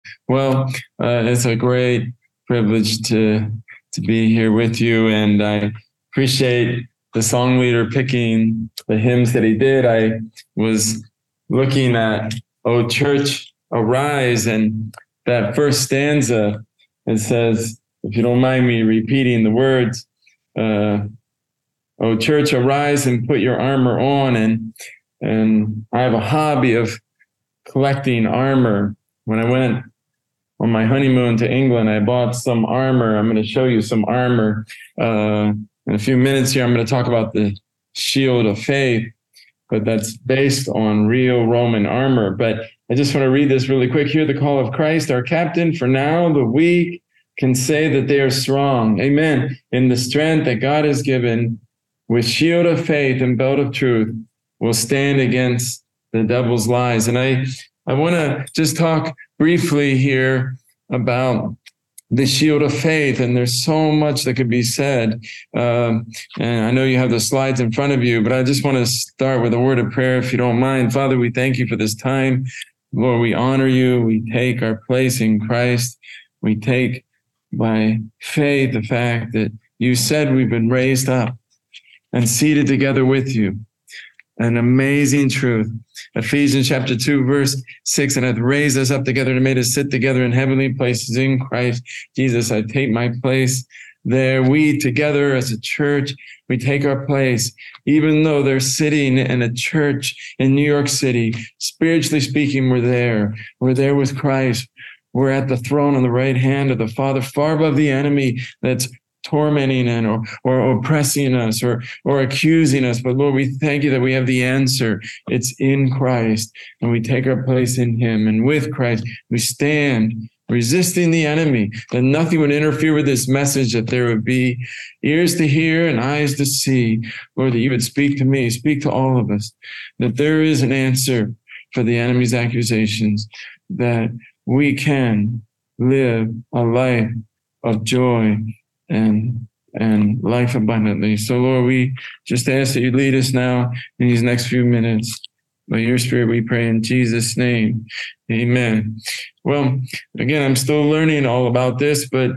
Well, it's a great privilege to be here with you, and I appreciate the song leader picking the hymns that he did. I was looking at "O Church, Arise," and that first stanza, it says, if you don't mind me repeating the words, "O Church, arise and put your armor on," and I have a hobby of collecting armor. When I went on my honeymoon to England, I bought some armor. I'm going to show you some armor. In a few minutes here, I'm going to talk about the shield of faith, but that's based on real Roman armor. But I just want to read this really quick. Hear the call of Christ, our captain. For now, the weak can say that they are strong. Amen. In the strength that God has given, with shield of faith and belt of truth, we'll stand against the devil's lies. And I want to just talk briefly here about the shield of faith, and there's so much that could be said. And I know you have the slides in front of you, but I just want to start with a word of prayer, if you don't mind. Father, we thank you for this time. Lord, we honor you. We take our place in Christ. We take by faith the fact that you said we've been raised up and seated together with you. An amazing truth. Ephesians chapter 2, verse 6, and hath raised us up together and made us sit together in heavenly places in Christ Jesus. I take my place there. We together as a church, we take our place. Even though they're sitting in a church in New York City, spiritually speaking, we're there. We're there with Christ. We're at the throne on the right hand of the Father, far above the enemy that's tormenting and or oppressing us or accusing us. But Lord, we thank you that we have the answer. It's in Christ, and we take our place in him. And with Christ, we stand resisting the enemy, that nothing would interfere with this message, that there would be ears to hear and eyes to see. Lord, that you would speak to me, speak to all of us, that there is an answer for the enemy's accusations, that we can live a life of joy and life abundantly. So Lord, we just ask that you lead us now in these next few minutes. By your Spirit we pray in Jesus' name. Amen. Well, again, I'm still learning all about this, but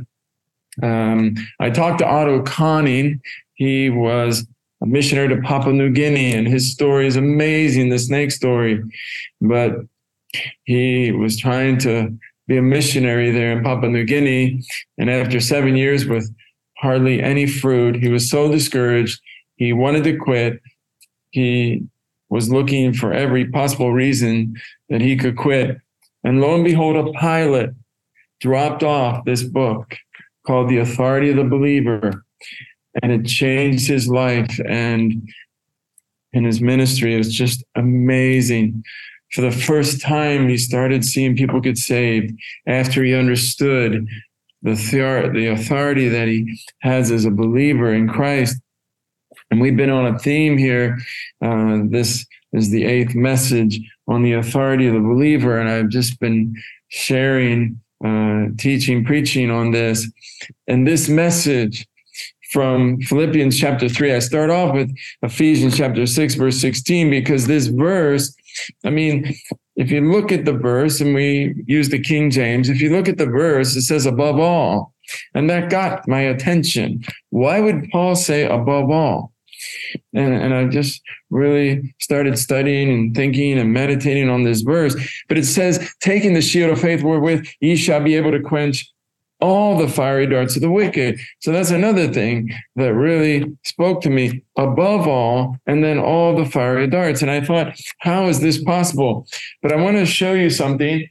I talked to Otto Conning. He was a missionary to Papua New Guinea, and his story is amazing, the snake story. But he was trying to be a missionary there in Papua New Guinea, and after 7 years with hardly any fruit, he was so discouraged, he wanted to quit. He was looking for every possible reason that he could quit. And lo and behold, a pilot dropped off this book called The Authority of the Believer, and it changed his life and in his ministry. It was just amazing. For the first time, he started seeing people get saved after he understood the authority that he has as a believer in Christ. And we've been on a theme here. This is the 8th message on the authority of the believer. And I've just been sharing, teaching, preaching on this. And this message from Philippians chapter 3, I start off with Ephesians chapter 6, verse 16, because this verse, I mean, if you look at the verse, and we use the King James, if you look at the verse, it says above all. And that got my attention. Why would Paul say above all? And I just really started studying and thinking and meditating on this verse. But it says, taking the shield of faith wherewith ye shall be able to quench all the fiery darts of the wicked. So that's another thing that really spoke to me, above all, and then all the fiery darts. And I thought, how is this possible? But I want to show you something.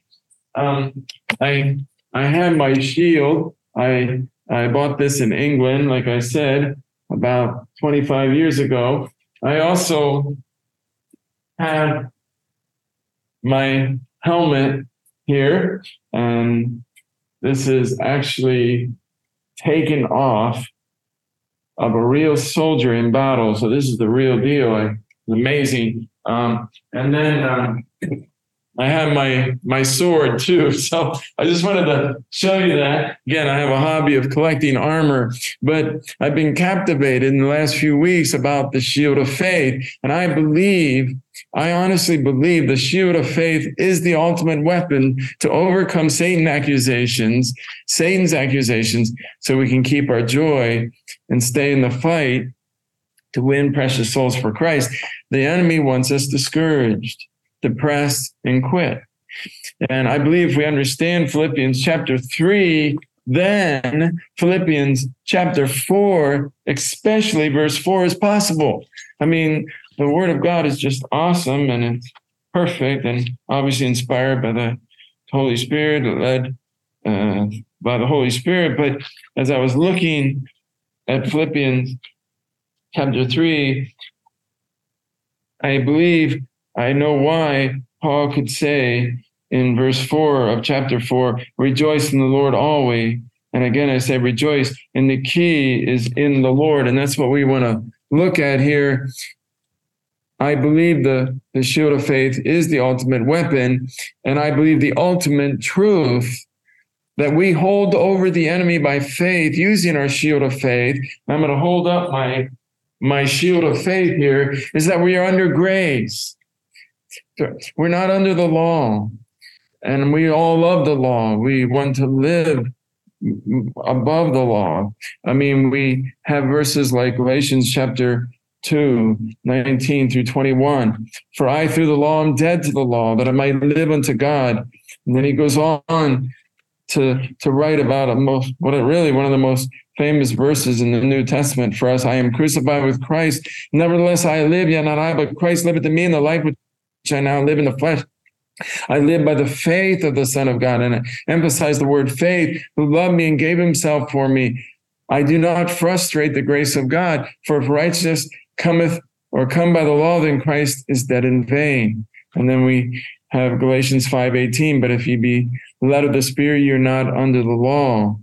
I had my shield. I bought this in England, like I said, about 25 years ago. I also have my helmet here, and this is actually taken off of a real soldier in battle. So this is the real deal. It's amazing. And then I have my sword too. So I just wanted to show you that. Again, I have a hobby of collecting armor, but I've been captivated in the last few weeks about the shield of faith. And I honestly believe the shield of faith is the ultimate weapon to overcome Satan's accusations, so we can keep our joy and stay in the fight to win precious souls for Christ. The enemy wants us discouraged, depressed, and quit. And I believe if we understand Philippians chapter 3, then Philippians chapter 4, especially verse 4, is possible. I mean, the Word of God is just awesome, and it's perfect, and obviously inspired by the Holy Spirit, led by the Holy Spirit. But as I was looking at Philippians chapter 3, I believe I know why Paul could say in verse 4 of chapter 4, rejoice in the Lord always. And again, I say rejoice. And the key is in the Lord. And that's what we want to look at here. I believe the shield of faith is the ultimate weapon. And I believe the ultimate truth that we hold over the enemy by faith using our shield of faith. I'm going to hold up my shield of faith here, is that we are under grace. We're not under the law, and we all love the law. We want to live above the law. I mean, we have verses like Galatians chapter 2, 19 through 21. For I, through the law, am dead to the law, that I might live unto God. And then he goes on to write about one of the most famous verses in the New Testament for us. I am crucified with Christ. Nevertheless, I live, yet not I, but Christ liveth in me, in the life which I now live in the flesh. I live by the faith of the Son of God. And I emphasize the word faith, who loved me and gave himself for me. I do not frustrate the grace of God, for if righteousness cometh or come by the law, then Christ is dead in vain. And then we have Galatians 5:18, but if ye be led of the Spirit, you're not under the law.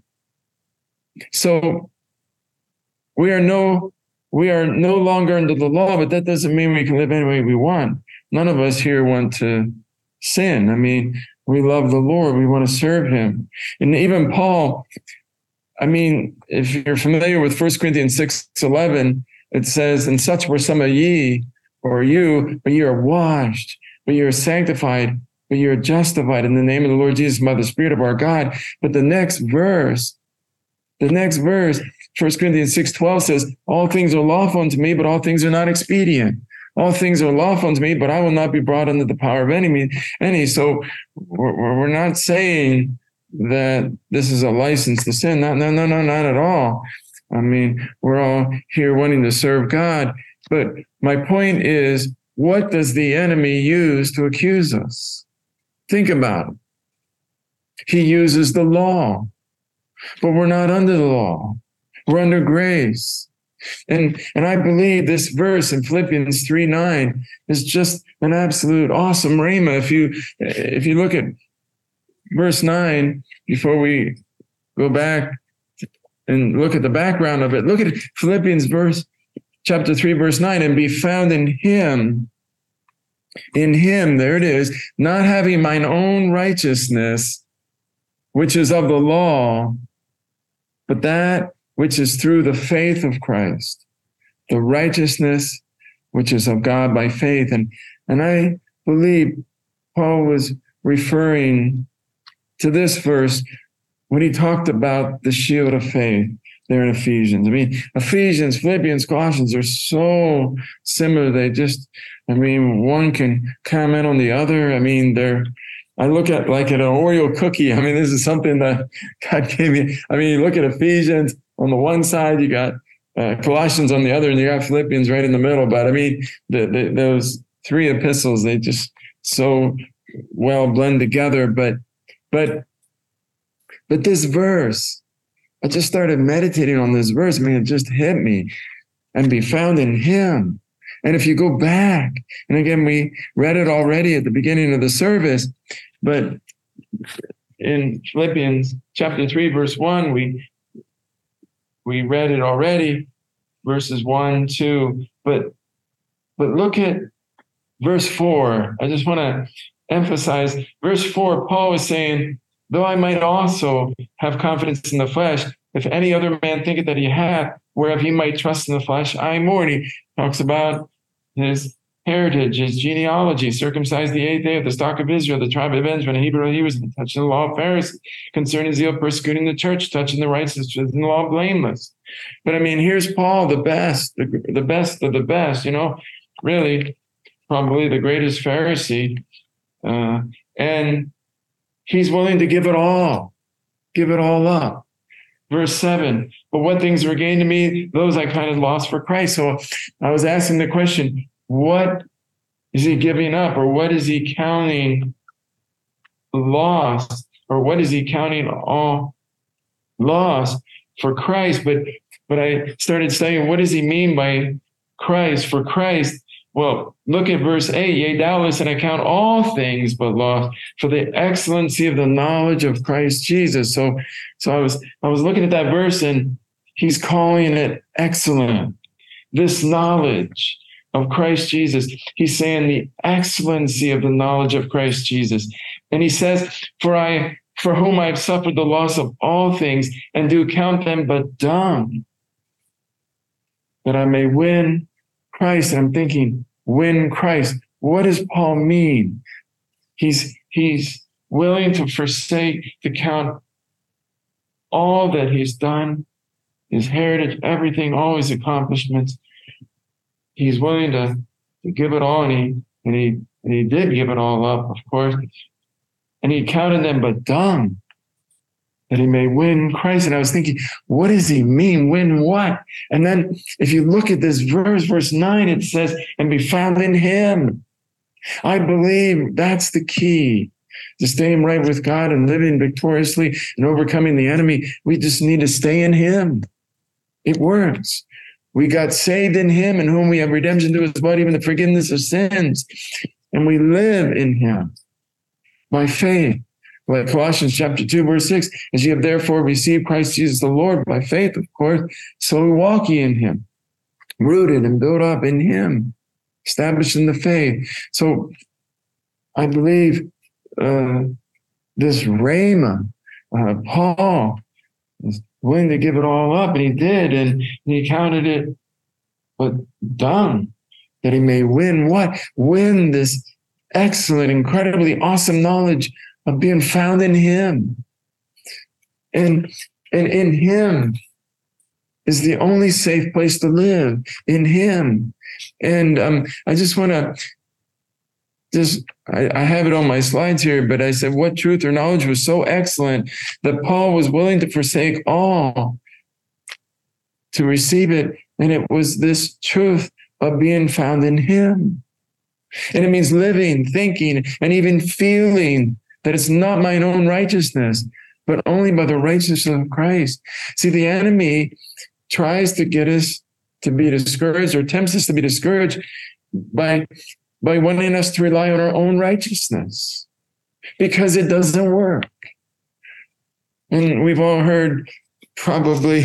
So we are no longer under the law, but that doesn't mean we can live any way we want. None of us here want to sin. I mean, we love the Lord. We want to serve him. And even Paul, I mean, if you're familiar with 1 Corinthians 6:11, it says, and such were some of ye, or you, but you are washed, but you are sanctified, but you are justified in the name of the Lord Jesus by the Spirit of our God. But the next verse, 1 Corinthians 6:12 says, all things are lawful unto me, but all things are not expedient. All things are lawful unto me, but I will not be brought under the power of any. So we're not saying that this is a license to sin. No, not at all. I mean, we're all here wanting to serve God. But my point is, what does the enemy use to accuse us? Think about it. He uses the law, but we're not under the law. We're under grace. And I believe this verse in Philippians 3:9 is just an absolute awesome rhema. If you look at verse 9, before we go back and look at the background of it, look at Philippians chapter 3, verse 9, and be found in him, there it is, not having mine own righteousness, which is of the law, but that which is through the faith of Christ, the righteousness which is of God by faith. And I believe Paul was referring to this verse when he talked about the shield of faith there in Ephesians. I mean, Ephesians, Philippians, Colossians are so similar. One can comment on the other. I mean, I look at like an Oreo cookie. I mean, this is something that God gave me. I mean, you look at Ephesians on the one side, you got Colossians on the other, and you got Philippians right in the middle. But I mean, those three epistles, they just so well blend together. But this verse, I just started meditating on this verse. I mean, it just hit me. And be found in him. And if you go back, and again, we read it already at the beginning of the service, but in Philippians chapter 3, verse 1, we read it already, verses 1, 2, but look at verse 4. I just want to emphasize verse 4. Paul was saying, though I might also have confidence in the flesh, if any other man thinketh that he hath, whereof he might trust in the flesh, I more. And he talks about his heritage, his genealogy, circumcised the 8th day of the stock of Israel, the tribe of Benjamin, a Hebrew, he was touching the law of Pharisees, concerning zeal, persecuting the church, touching the righteousness, in the law blameless. But I mean, here's Paul, the best, the best of the best, really probably the greatest Pharisee. And he's willing to give it all up. Verse 7, but what things were gained to me, those I kind of lost for Christ. So I was asking the question, what is he giving up, or what is he counting lost, or what is he counting all lost for Christ? But I started studying, what does he mean by Christ, for Christ? Well, look at verse 8, yea, doubtless, and I count all things but lost for the excellency of the knowledge of Christ Jesus. So I was looking at that verse, and he's calling it excellent. This knowledge of Christ Jesus. He's saying the excellency of the knowledge of Christ Jesus. And he says, for whom I have suffered the loss of all things, and do count them but dung, that I may win Christ. And I'm thinking, win Christ. What does Paul mean? He's willing to forsake, to count all that he's done, his heritage, everything, all his accomplishments. He's willing to give it all, and he did give it all up, of course. And he counted them but dung, that he may win Christ. And I was thinking, what does he mean? Win what? And then if you look at this verse 9, it says, and be found in him. I believe that's the key to staying right with God and living victoriously and overcoming the enemy. We just need to stay in him. It works. We got saved in him, in whom we have redemption through his blood, even the forgiveness of sins. And we live in him by faith. Like Colossians chapter 2, verse 6, as you have therefore received Christ Jesus the Lord by faith, of course, so we walk ye in him, rooted and built up in him, established in the faith. So I believe this Rhema, Paul, is willing to give it all up, and he did, and he counted it but dung, that he may win what? Win this excellent, incredibly awesome knowledge of being found in him. And in him is the only safe place to live, in him. And I just want to I have it on my slides here, but I said, what truth or knowledge was so excellent that Paul was willing to forsake all to receive it. And it was this truth of being found in him. And it means living, thinking, and even feeling that it's not mine own righteousness, but only by the righteousness of Christ. See, the enemy tries to get us to be discouraged, or tempts us to be discouraged by wanting us to rely on our own righteousness, because it doesn't work. And we've all heard probably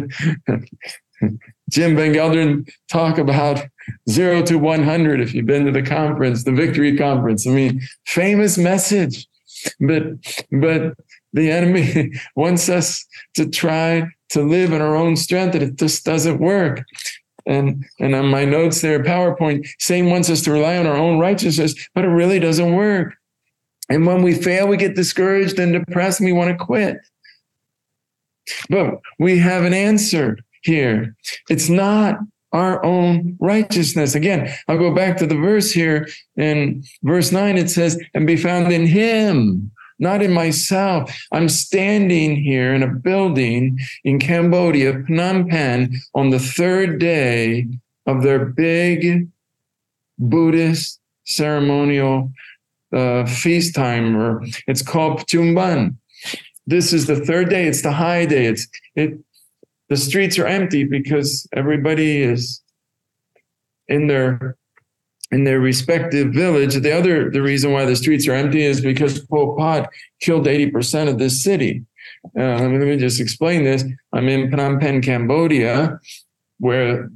Jim Van Gelderen talk about 0 to 100. If you've been to the conference, the Victory Conference, I mean, famous message, but the enemy wants us to try to live in our own strength, and it just doesn't work. And on my notes there, PowerPoint, Satan wants us to rely on our own righteousness, but it really doesn't work. And when we fail, we get discouraged and depressed, and we want to quit. But we have an answer here. It's not our own righteousness. Again, I'll go back to the verse here. In verse 9, it says, and be found in him, not in myself. I'm standing here in a building in Cambodia, Phnom Penh, on the third day of their big Buddhist ceremonial feast time, or it's called Pchumban. This is the third day. It's the high day. The streets are empty because everybody is in their respective village. The reason why the streets are empty is because Pol Pot killed 80% of this city. Let me just explain this. I'm in Phnom Penh, Cambodia, where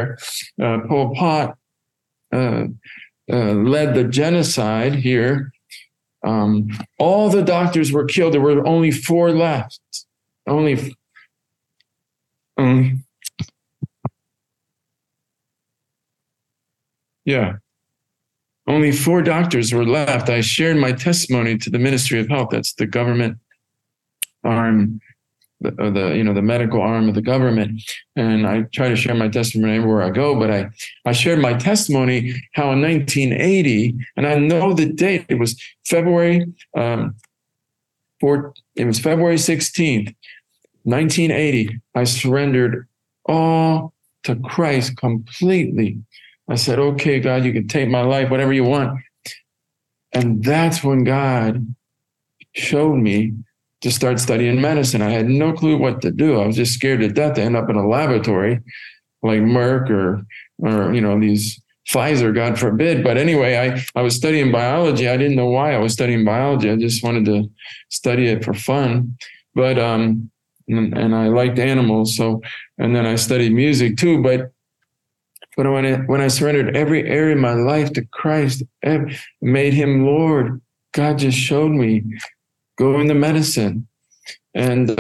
Pol Pot led the genocide here All the doctors were killed. There were only 4 left. Only Only 4 doctors were left. I shared my testimony to the Ministry of Health. That's the government arm, the medical arm of the government. And I try to share my testimony everywhere I go, but I shared my testimony how in 1980, and I know the date, it was February 16th, 1980, I surrendered all to Christ completely. I said, okay, God, you can take my life, whatever you want. And that's when God showed me to start studying medicine. I had no clue what to do. I was just scared to death to end up in a laboratory like Merck or these Pfizer, God forbid. But anyway, I was studying biology. I didn't know why I was studying biology. I just wanted to study it for fun. But and I liked animals. So, and then I studied music too. But when I surrendered every area of my life to Christ, made him Lord, God just showed me go into medicine. And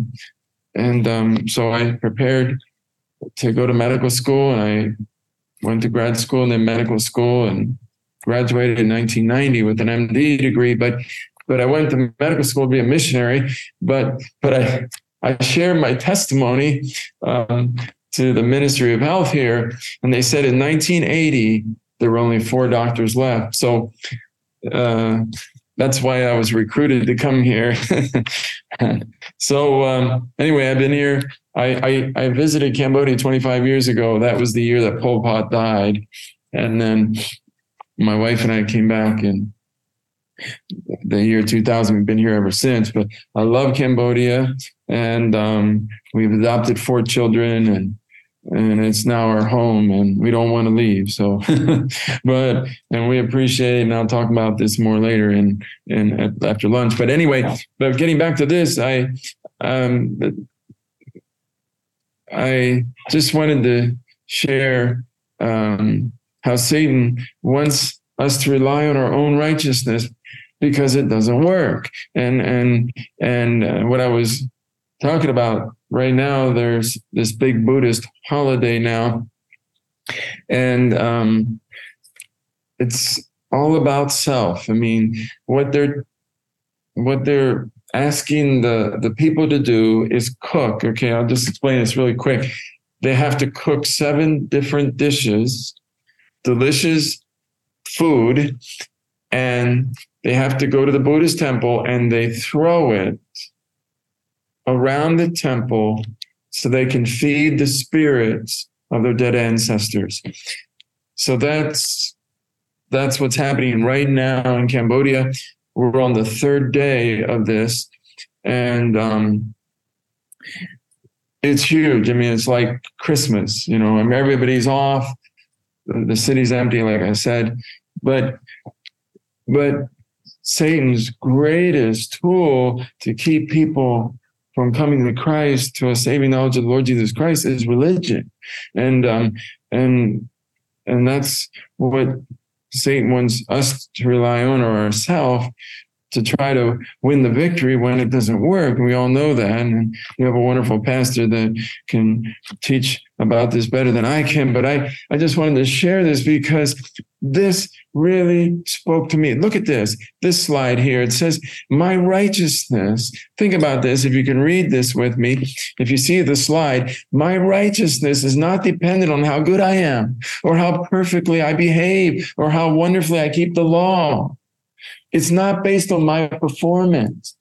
so I prepared to go to medical school, and I went to grad school and then medical school and graduated in 1990 with an MD degree. But I went to medical school to be a missionary, but I shared my testimony to the Ministry of Health here, and they said in 1980 there were only 4 doctors left. So that's why I was recruited to come here. So anyway, I've been here. I visited Cambodia 25 years ago. That was the year that Pol Pot died, and then my wife and I came back in the year 2000. We've been here ever since. But I love Cambodia, and we've adopted 4 children, and it's now our home, and we don't want to leave. So, and we appreciate, and I'll talk about this more later after lunch. But anyway, getting back to this, I just wanted to share how Satan wants us to rely on our own righteousness because it doesn't work. And what I was talking about right now, there's this big Buddhist holiday now, and it's all about self. I mean, what they're asking the people to do is cook. Okay, I'll just explain this really quick. They have to cook 7 different dishes, delicious food, and they have to go to the Buddhist temple and they throw it around the temple so they can feed the spirits of their dead ancestors. So that's what's happening right now in Cambodia. We're on the 3rd day of this, and it's huge. I mean, it's like Christmas, I mean, everybody's off. The city's empty, like I said, but Satan's greatest tool to keep people from coming to Christ, to a saving knowledge of the Lord Jesus Christ, is religion. And that's what Satan wants us to rely on, or ourselves, to try to win the victory when it doesn't work. And we all know that. And you have a wonderful pastor that can teach about this better than I can. But I just wanted to share this because this really spoke to me. Look at this slide here. It says, my righteousness. Think about this. If you can read this with me, if you see the slide, my righteousness is not dependent on how good I am, or how perfectly I behave, or how wonderfully I keep the law. It's not based on my performance.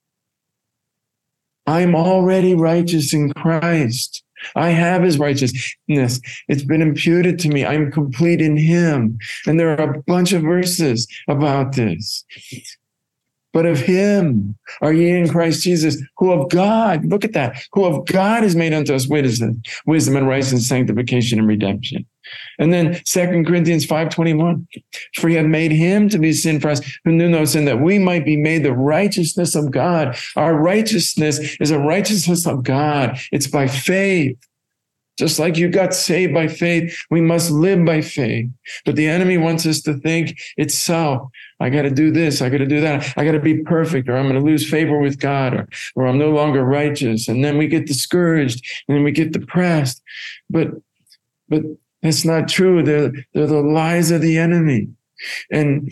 I'm already righteous in Christ. I have his righteousness. It's been imputed to me. I'm complete in him. And there are a bunch of verses about this. But of him are ye in Christ Jesus, who of God, look at that, who of God is made unto us wisdom and righteousness, sanctification and redemption. And then 2 Corinthians 5:21, for he hath made him to be sin for us who knew no sin, that we might be made the righteousness of God. Our righteousness is a righteousness of God. It's by faith. Just like you got saved by faith, we must live by faith. But the enemy wants us to think it's self. I got to do this. I got to do that. I got to be perfect, or I'm going to lose favor with God, or I'm no longer righteous. And then we get discouraged, and then we get depressed. But that's not true. They're the lies of the enemy. And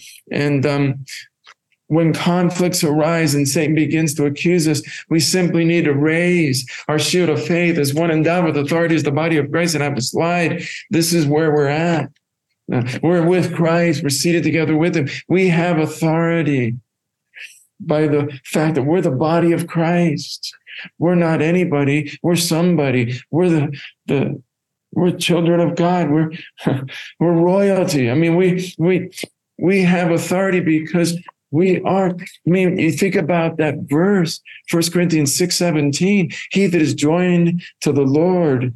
when conflicts arise and Satan begins to accuse us, we simply need to raise our shield of faith as one endowed with authority as the body of Christ and have a slide. This is where we're at. We're with Christ. We're seated together with him. We have authority by the fact that we're the body of Christ. We're not anybody. We're somebody. We're we're children of God. We're royalty. I mean, we have authority because we are. I mean, you think about that verse, 1 Corinthians 6:17. He that is joined to the Lord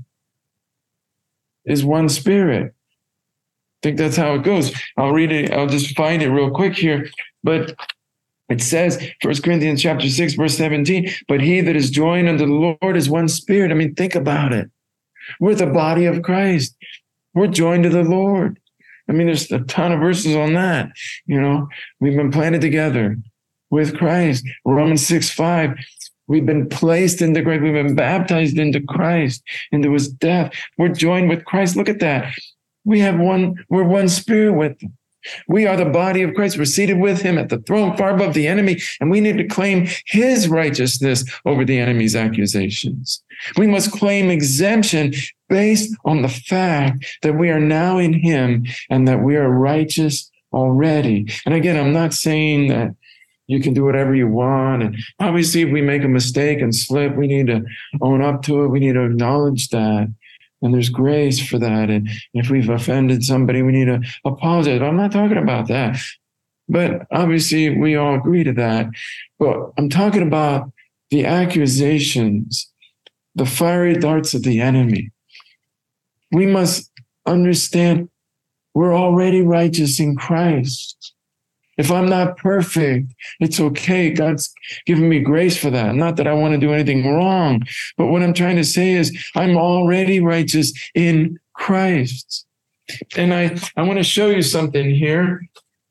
is one spirit. I think that's how it goes. I'll read it. I'll just find it real quick here. But it says, 1 Corinthians chapter 6, verse 17, but he that is joined unto the Lord is one spirit. I mean, think about it. We're the body of Christ. We're joined to the Lord. I mean, there's a ton of verses on that. You know, we've been planted together with Christ. Romans 6:5. We've been placed into Christ. We've been baptized into Christ, into his death. We're joined with Christ. Look at that. We're one spirit with him. We are the body of Christ. We're seated with him at the throne, far above the enemy, and we need to claim his righteousness over the enemy's accusations. We must claim exemption based on the fact that we are now in him and that we are righteous already. And again, I'm not saying that you can do whatever you want. And obviously, if we make a mistake and slip, we need to own up to it. We need to acknowledge that. And there's grace for that. And if we've offended somebody, we need to apologize. I'm not talking about that. But obviously, we all agree to that. But I'm talking about the accusations, the fiery darts of the enemy. We must understand we're already righteous in Christ. If I'm not perfect, it's okay. God's given me grace for that. Not that I want to do anything wrong, but what I'm trying to say is I'm already righteous in Christ. And I want to show you something here.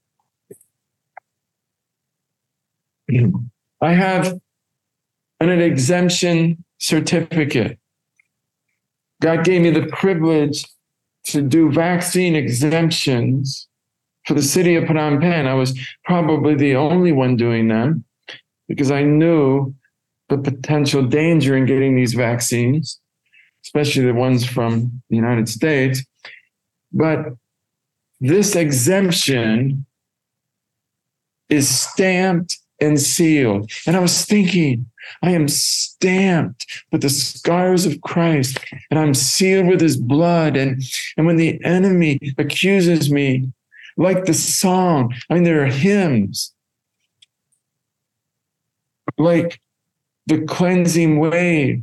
I have an exemption certificate. God gave me the privilege to do vaccine exemptions for the city of Phnom Penh. I was probably the only one doing them because I knew the potential danger in getting these vaccines, especially the ones from the United States. But this exemption is stamped and sealed. And I was thinking, I am stamped with the scars of Christ, and I'm sealed with his blood. And when the enemy accuses me, like the song, I mean, there are hymns like the cleansing wave.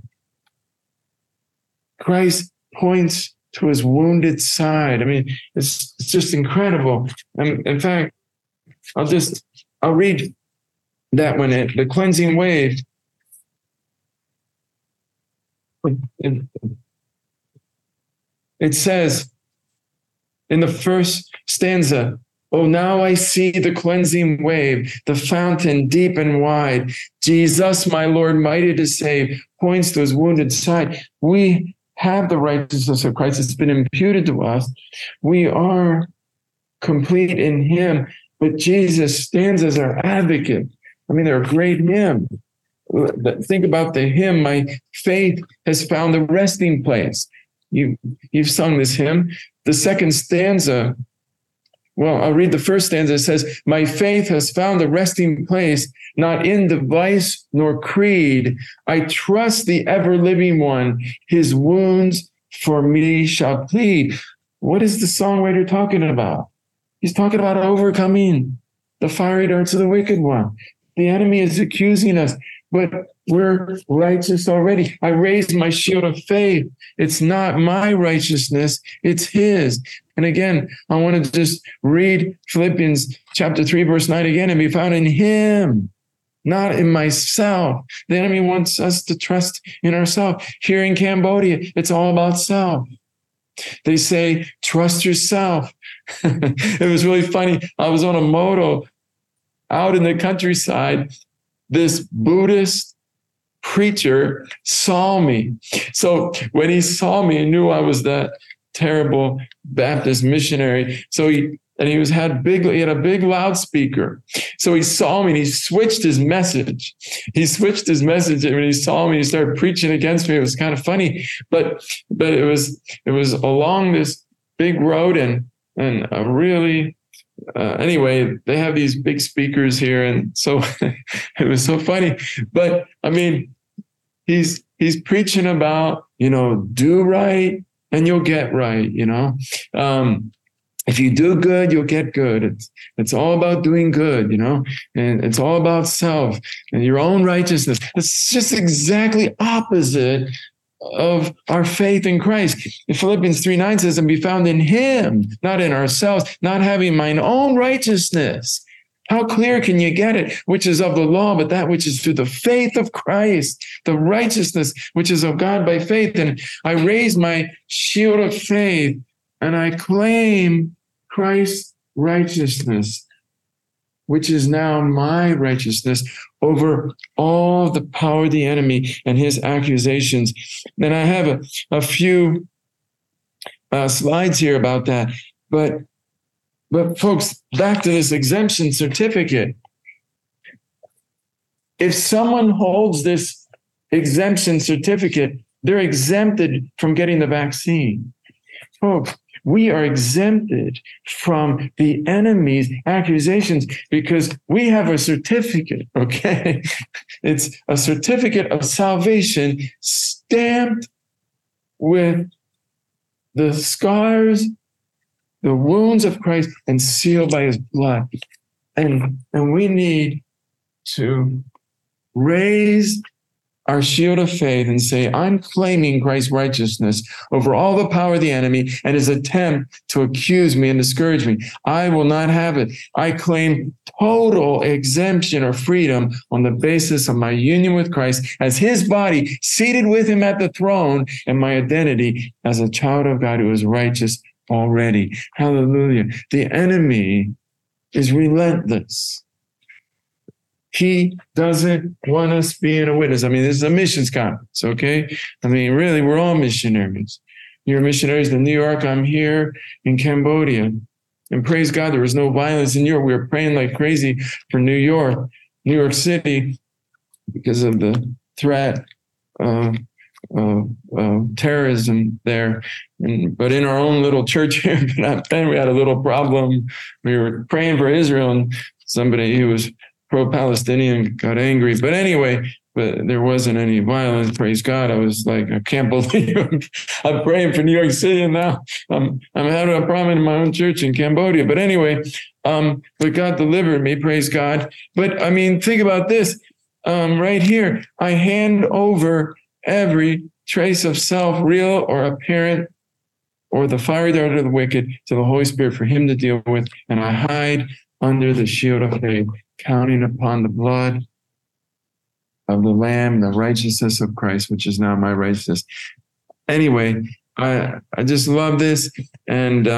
Christ points to his wounded side. I mean, it's just incredible. And in fact, I'll read that one, the cleansing wave. It says in the first stanza, oh, now I see the cleansing wave, the fountain deep and wide. Jesus, my Lord, mighty to save, points to his wounded side. We have the righteousness of Christ. It's been imputed to us. We are complete in him, but Jesus stands as our advocate. I mean, they're a great hymn. Think about the hymn, my faith has found a resting place. You've sung this hymn. The second stanza, well, I'll read the first stanza. It says, my faith has found a resting place, not in device nor creed. I trust the ever-living one. His wounds for me shall plead. What is the songwriter talking about? He's talking about overcoming the fiery darts of the wicked one. The enemy is accusing us, but we're righteous already. I raised my shield of faith. It's not my righteousness, it's his. And again, I want to just read Philippians chapter 3, verse 9 again, and be found in him. not in myself. The enemy wants us to trust in ourselves. Here in Cambodia, it's all about self. They say, trust yourself. It was really funny. I was on a moto out in the countryside. This Buddhist preacher saw me. So when he saw me, he knew I was that terrible Baptist missionary. So he had a big loudspeaker. So he saw me and he switched his message. And when he saw me, he started preaching against me. It was kind of funny, but it was along this big road and really, anyway, they have these big speakers here. And so it was so funny, but I mean, he's preaching about, do right and you'll get right, if you do good, you'll get good. It's all about doing good, and it's all about self and your own righteousness. It's just exactly opposite of our faith in Christ. In Philippians 3:9 says, and be found in him, not in ourselves, not having mine own righteousness. How clear can you get it? Which is of the law, but that which is through the faith of Christ, the righteousness which is of God by faith. And I raise my shield of faith and I claim Christ's righteousness, which is now my righteousness over all the power of the enemy and his accusations. And I have a few slides here about that. But folks, back to this exemption certificate. If someone holds this exemption certificate, they're exempted from getting the vaccine. Folks, we are exempted from the enemy's accusations because we have a certificate, okay? It's a certificate of salvation stamped with the scars, the wounds of Christ, and sealed by his blood. And we need to raise our shield of faith and say, I'm claiming Christ's righteousness over all the power of the enemy and his attempt to accuse me and discourage me. I will not have it. I claim total exemption or freedom on the basis of my union with Christ as his body, seated with him at the throne, and my identity as a child of God who is righteous already. Hallelujah. The enemy is relentless. He doesn't want us being a witness. I mean, this is a missions conference, okay? I mean, really, we're all missionaries. You're missionaries in New York. I'm here in Cambodia. And praise God, there was no violence in Europe. We were praying like crazy for New York City, because of the threat of terrorism there. But in our own little church here in Phnom Penh, we had a little problem. We were praying for Israel, and somebody who was pro-Palestinian got angry. But anyway, there wasn't any violence, praise God. I was like, I can't believe I'm praying for New York City, and now I'm having a problem in my own church in Cambodia. But anyway, but God delivered me, praise God. But I mean, think about this right here. I hand over every trace of self, real or apparent, or the fiery dart of the wicked, to the Holy Spirit for him to deal with. And I hide under the shield of faith, counting upon the blood of the Lamb, the righteousness of Christ, which is now my righteousness. Anyway, I just love this, and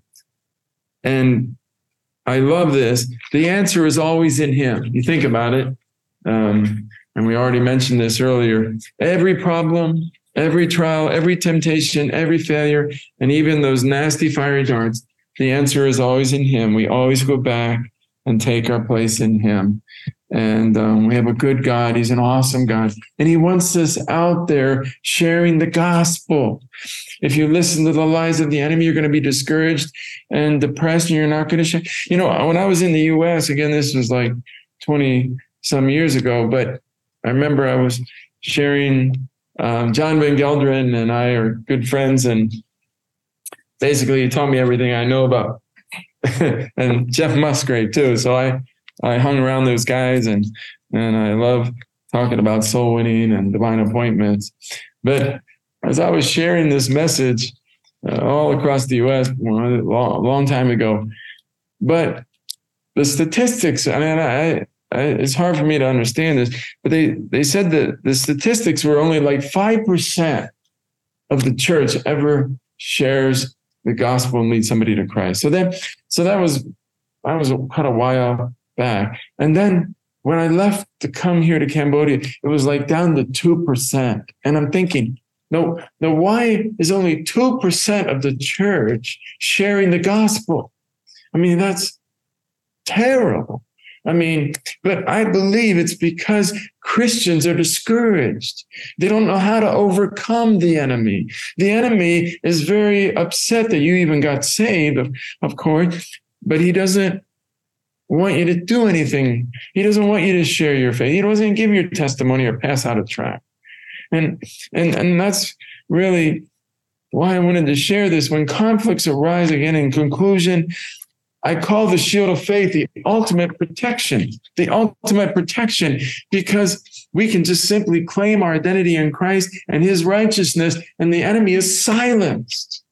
I love this. The answer is always in him. You think about it, and we already mentioned this earlier. Every problem, every trial, every temptation, every failure, and even those nasty fiery darts, the answer is always in him. We always go back and take our place in him. And we have a good God. He's an awesome God. And he wants us out there sharing the gospel. If you listen to the lies of the enemy, you're going to be discouraged and depressed, and you're not going to share. You know, when I was in the U.S., again, this was like 20 some years ago, but I remember I was sharing, John Van Gelderen and I are good friends, and basically he taught me everything I know about, and Jeff Musgrave too. So I hung around those guys, and I love talking about soul winning and divine appointments. But as I was sharing this message all across the U.S. a long time ago, but the statistics, I mean, it's hard for me to understand this, but they said that the statistics were only like 5% of the church ever shares the gospel and leads somebody to Christ. So that was quite a while back. And then when I left to come here to Cambodia, it was like down to 2%. And I'm thinking, no, why is only 2% of the church sharing the gospel? I mean, that's terrible. I mean, but I believe it's because Christians are discouraged. They don't know how to overcome the enemy. The enemy is very upset that you even got saved, of course, but he doesn't want you to do anything. He doesn't want you to share your faith. He doesn't give your testimony or pass out a tract. And that's really why I wanted to share this. When conflicts arise, again, in conclusion, I call the shield of faith the ultimate protection, because we can just simply claim our identity in Christ and his righteousness, and the enemy is silenced.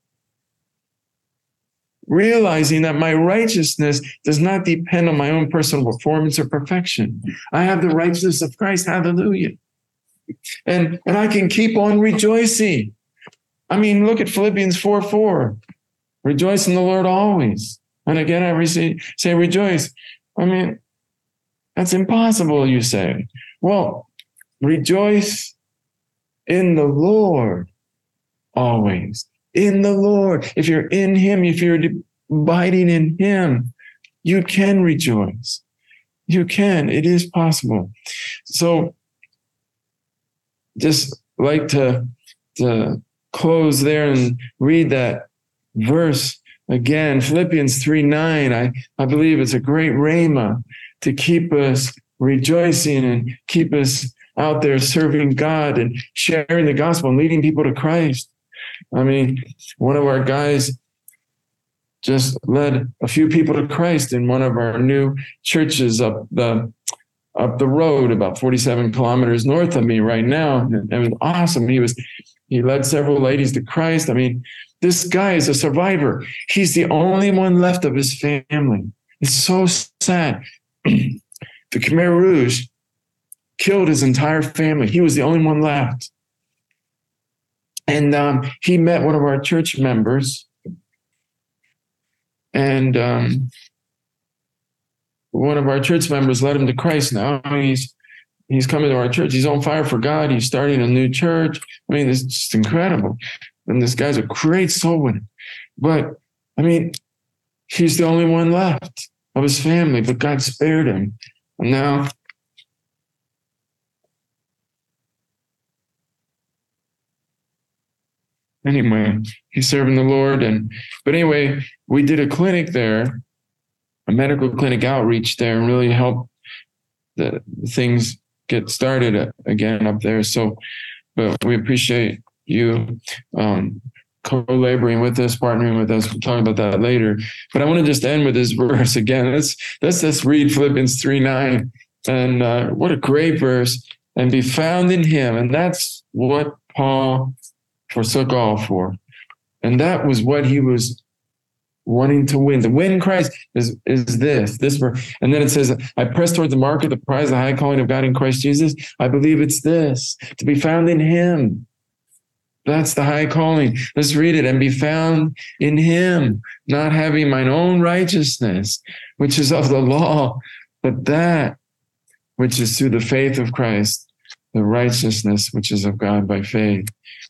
Realizing that my righteousness does not depend on my own personal performance or perfection. I have the righteousness of Christ, hallelujah. And I can keep on rejoicing. I mean, look at Philippians 4:4. Rejoice in the Lord always. And again, I say rejoice. I mean, that's impossible, you say. Well, rejoice in the Lord always. In the Lord. If you're in him, if you're abiding in him, you can rejoice. You can. It is possible. So just like to close there and read that verse again, Philippians 3:9. I believe it's a great rhema to keep us rejoicing and keep us out there serving God and sharing the gospel and leading people to Christ. I mean, one of our guys just led a few people to Christ in one of our new churches up the road, about 47 kilometers north of me right now. It was awesome. He led several ladies to Christ. I mean, this guy is a survivor. He's the only one left of his family. It's so sad. The Khmer Rouge killed his entire family. He was the only one left. And he met one of our church members. And one of our church members led him to Christ. Now he's coming to our church. He's on fire for God. He's starting a new church. I mean, it's just incredible. And this guy's a great soul winner. But, I mean, he's the only one left of his family, but God spared him. And now, anyway, he's serving the Lord. But anyway, we did a clinic there, a medical clinic outreach there, and really helped the things get started again up there. So, but we appreciate you co-laboring with us, partnering with us. We'll talk about that later. But I want to just end with this verse again. Let's just read Philippians 3:9. And what a great verse. And be found in him. And that's what Paul forsook all for. And that was what he was wanting to win. To win Christ is this verse. And then it says, I press towards the mark of the prize, the high calling of God in Christ Jesus. I believe it's this, to be found in him. That's the high calling. Let's read it. And be found in him, not having mine own righteousness, which is of the law, but that which is through the faith of Christ, the righteousness which is of God by faith.